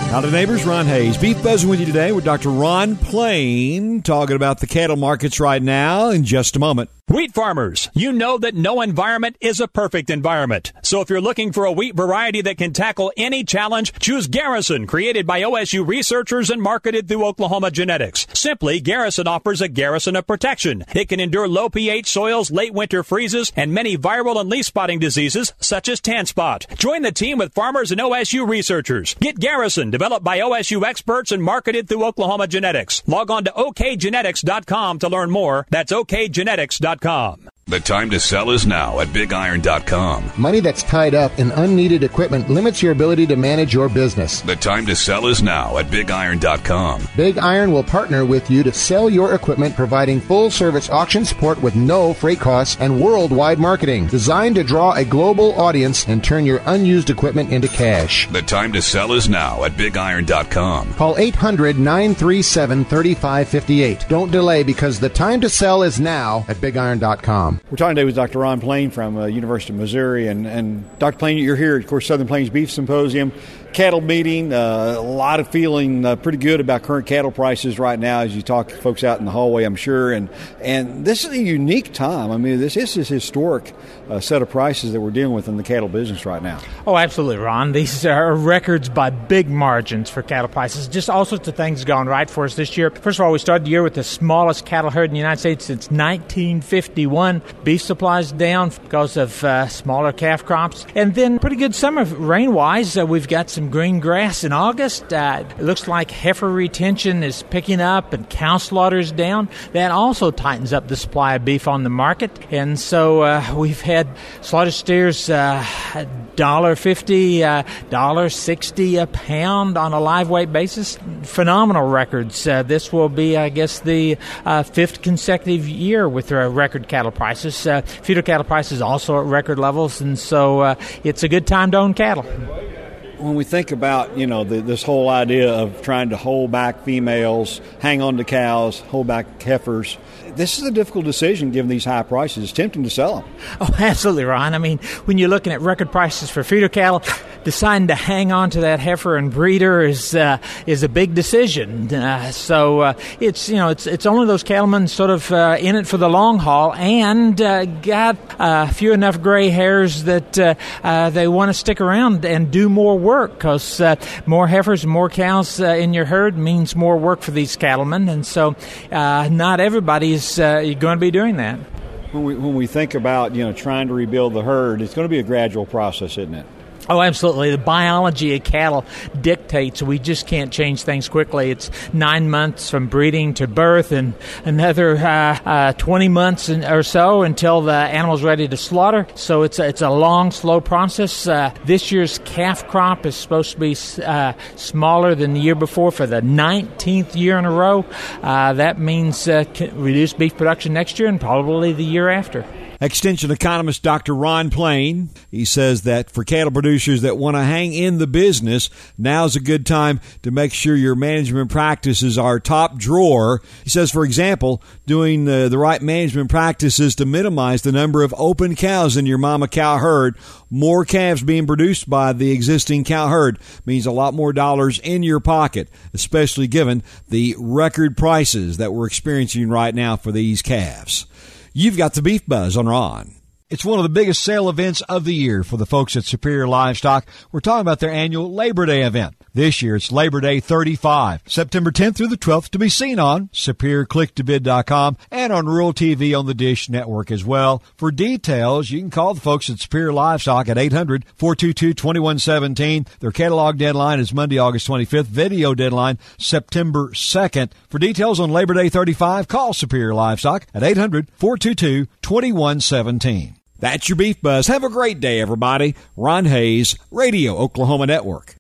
Howdy, neighbors. Ron Hayes. Beef Buzzing with you today with Dr. Ron Plain, talking about the cattle markets right now in just a moment. Wheat farmers, you know that no environment is a perfect environment. So if you're looking for a wheat variety that can tackle any challenge, choose Garrison, created by OSU researchers and marketed through Oklahoma Genetics. Simply, Garrison offers a garrison of protection. It can endure low pH soils, late winter freezes, and many viral and leaf spotting diseases such as tan spot. Join the team with farmers and OSU researchers. Get Garrison, developed by OSU experts and marketed through Oklahoma Genetics. Log on to okgenetics.com to learn more. That's okgenetics.com. The time to sell is now at BigIron.com. Money that's tied up in unneeded equipment limits your ability to manage your business. The time to sell is now at BigIron.com. Big Iron will partner with you to sell your equipment, providing full-service auction support with no freight costs and worldwide marketing, designed to draw a global audience and turn your unused equipment into cash. The time to sell is now at BigIron.com. Call 800-937-3558. Don't delay, because the time to sell is now at BigIron.com. We're talking today with Dr. Ron Plain from University of Missouri. And Dr. Plain, you're here at, of course, Southern Plains Beef Symposium, cattle meeting. A lot of feeling pretty good about current cattle prices right now as you talk to folks out in the hallway, I'm sure. And this is a unique time. I mean, this is a historic set of prices that we're dealing with in the cattle business right now. Oh, absolutely, Ron. These are records by big margins for cattle prices. Just all sorts of things going right for us this year. First of all, we started the year with the smallest cattle herd in the United States since 1951. Beef supplies down because of smaller calf crops. And then pretty good summer rain-wise. We've got some green grass in August. It looks like heifer retention is picking up and cow slaughter is down. That also tightens up the supply of beef on the market. And so we've had slaughter steers $1.50, $1.60 a pound on a live weight basis. Phenomenal records. This will be, I guess, the fifth consecutive year with record cattle prices. Feeder cattle prices also at record levels, and so it's a good time to own cattle. When we think about, this whole idea of trying to hold back females, hang on to cows, hold back heifers, this is a difficult decision given these high prices. It's tempting to sell them. Oh, absolutely, Ron. I mean, when you're looking at record prices for feeder cattle, deciding to hang on to that heifer and breeder is a big decision. So it's only those cattlemen sort of in it for the long haul and got a few enough gray hairs that they want to stick around and do more work, because more heifers and more cows in your herd means more work for these cattlemen, and so not everybody's going to be doing that. When we think about trying to rebuild the herd, it's going to be a gradual process, isn't it? Oh, absolutely. The biology of cattle dictates we just can't change things quickly. It's 9 months from breeding to birth and another 20 months or so until the animal's ready to slaughter. So it's a long, slow process. This year's calf crop is supposed to be smaller than the year before for the 19th year in a row. That means reduced beef production next year and probably the year after. Extension economist Dr. Ron Plain, he says that for cattle producers that want to hang in the business, now's a good time to make sure your management practices are top drawer. He says, for example, doing the right management practices to minimize the number of open cows in your mama cow herd. More calves being produced by the existing cow herd means a lot more dollars in your pocket, especially given the record prices that we're experiencing right now for these calves. You've got the Beef Buzz on Ron. It's one of the biggest sale events of the year for the folks at Superior Livestock. We're talking about their annual Labor Day event. This year, it's Labor Day 35, September 10th through the 12th, to be seen on SuperiorClickToBid.com and on Rural TV on the Dish Network as well. For details, you can call the folks at Superior Livestock at 800-422-2117. Their catalog deadline is Monday, August 25th. Video deadline, September 2nd. For details on Labor Day 35, call Superior Livestock at 800-422-2117. That's your Beef Buzz. Have a great day, everybody. Ron Hayes, Radio Oklahoma Network.